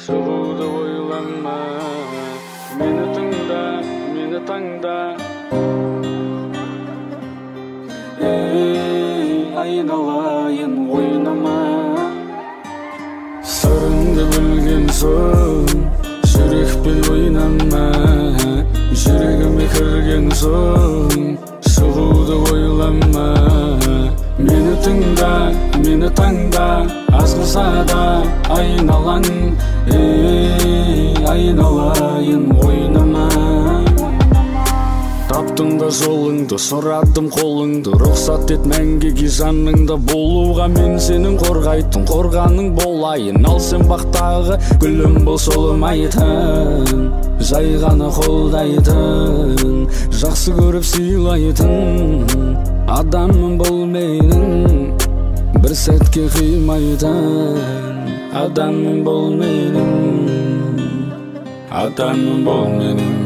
Шығуды ойлама, мені тыңда, мені таңда. Айналайын ойнама, сырыңды білген соң жүрекпен ойнама. Жүрегіме кірген соң шығуды ойлама. Мені тыңда, мені таңда, аз қылса да айналаң. Айналайын ойнама. Таптым да жолыңды, сұрадым қолыңды, рұқсат ет мәңгіге жаныңда болуға. Мен сенің қорғайтын қорғаның болайын, ал сен бақтағы гүлім бол солымайтын. Жай ғана қолдайтын, жақсы көріп сыйлайтын адамым бұл менің, бір сәтке қимайтын адамым бұл менің, адамым бұл менің.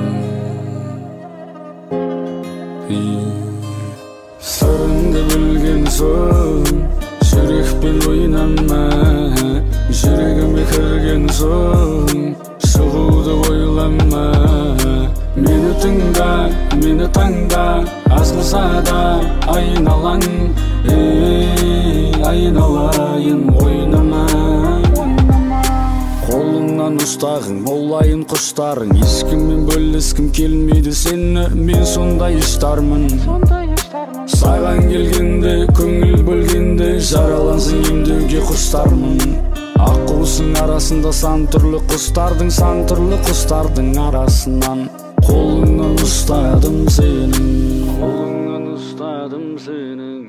Сырыңды білген соң жүрекпен ойнама. Жүрегіме кірген соң шығуды ойлама. Мені тыңда, мені таңда, аз қылса да айналаң. Айналайын ойнама. Қолыңнан ұстағың, молайын құштарың, ешкіммен бөліскім келмейді сені, мен сондай іштармын. Саған келгенде, көңіл бөлгенде, жаралансын емдеуге құштармын. Аққуысың арасында сан түрлі құстардың арасынан қолыңнан ұстадым сенің, қолыңнан ұстадым сенің,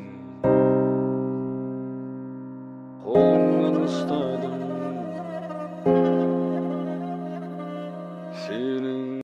қолыңнан ұстадым сенің.